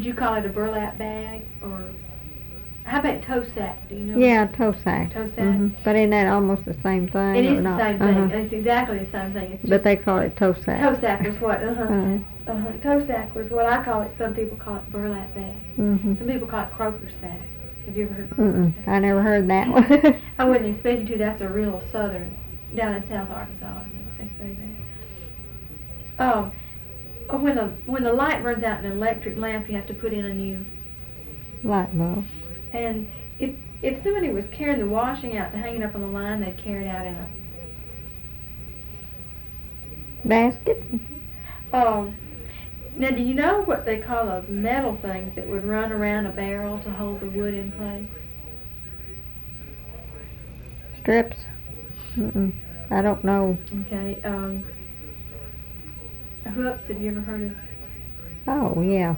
you call it a burlap bag, or how about toe sack? Do you know? Yeah, toe sack. Toe sack. But isn't that almost the same thing? It or is the not? same thing. It's exactly the same thing. It's But just they call it toe sack. toe sack was what? Toe sack was what I call it. Some people call it burlap bag. Some people call it croaker sack. Have you ever heard croaker sack? I never heard that one. I wouldn't expect you to. That's a real southern, down in South Arkansas. They say that. When the light runs out in an electric lamp, you have to put in a new light bulb. And if somebody was carrying the washing out to hang it up on the line, they'd carry it out in a basket. Now, do you know what they call those metal things that would run around a barrel to hold the wood in place? Strips. I don't know. Okay. Hoops. Have you ever heard of? Oh yeah.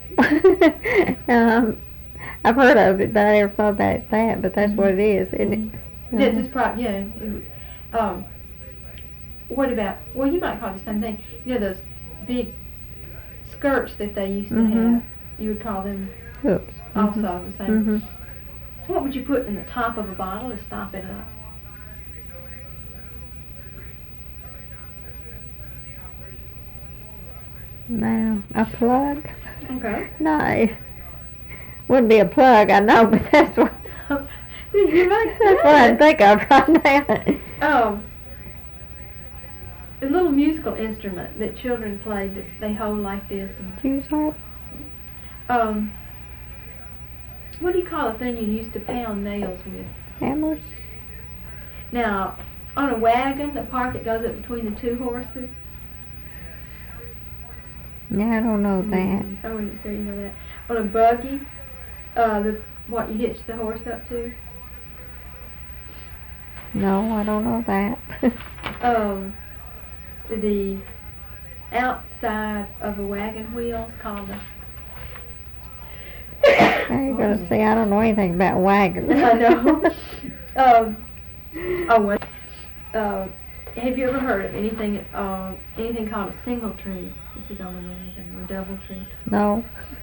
I've heard of it, but I never thought about that. But that's what it is, isn't it? Yeah, just probably. Yeah. What about? Well, you might call it the same thing. You know those big skirts that they used to have. You would call them hoops. Also the same. What would you put in the top of a bottle to stop it up? No, a plug. Okay. No, wouldn't be a plug. I know, but that's what. That's what I think of right now. A little musical instrument that children play that they hold like this. Juice harp. What do you call the thing you used to pound nails with? Hammers. Now, on a wagon, the part that goes up between the two horses. Yeah, I don't know that. I wouldn't say you know that. On a buggy, what you hitch the horse up to. No, I don't know that. The outside of a wagon wheel is called a... Now you're going to say I don't know anything about wagons. I know. Have you ever heard of anything called a single tree? This is on a wagon, or a double tree. No.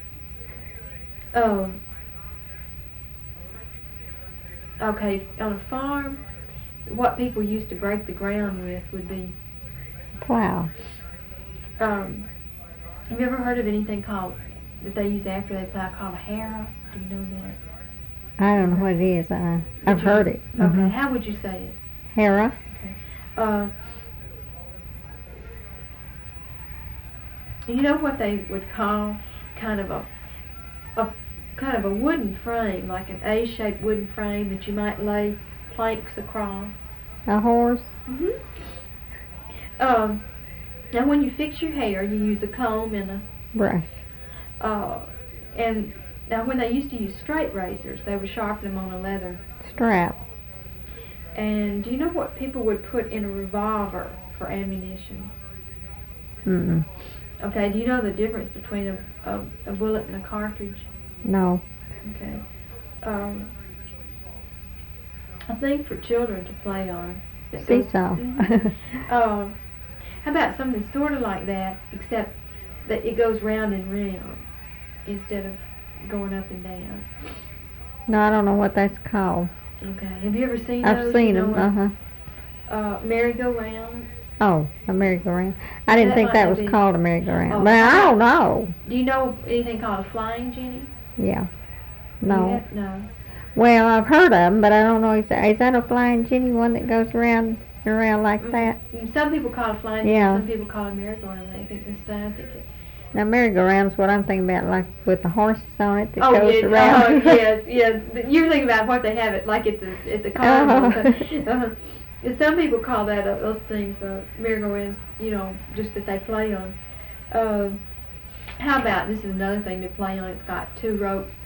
Okay, on a farm, what people used to break the ground with would be plow. Have you ever heard of anything called that they use after they plow called a harrow? Do you know that? I don't know what it is. I've heard it. Okay, how would you say it? Harrow. Okay. You know what they would call kind of a wooden frame, like an A-shaped wooden frame that you might lay planks across. A horse. Now, when you fix your hair, you use a comb and a brush. And now, when they used to use straight razors, they would sharpen them on a leather strap. And do you know what people would put in a revolver for ammunition? Okay. Do you know the difference between a bullet and a cartridge? No. Okay. I think for children to play on. Seesaw. How about something sort of like that, except that it goes round and round instead of going up and down? No, I don't know what that's called. Okay. Have you ever seen those? I've seen them. Merry-go-round. Oh, a merry-go-round. I didn't think that was called a merry-go-round. But I don't know. Do you know anything called a flying Jenny? Yeah. No. No. Well, I've heard of them, but I don't know. Is that a flying Jenny, one that goes around and around like that? Some people call it flying Jenny. Some people call it merry-go-round. I think this time. Now, merry-go-round's what I'm thinking about, like with the horses on it that goes around. Oh, yes. You're thinking about what they have it like at the carnival. Some people call that those things merry-go-rounds. Just that they play on. How about this is another thing to play on? It's got two ropes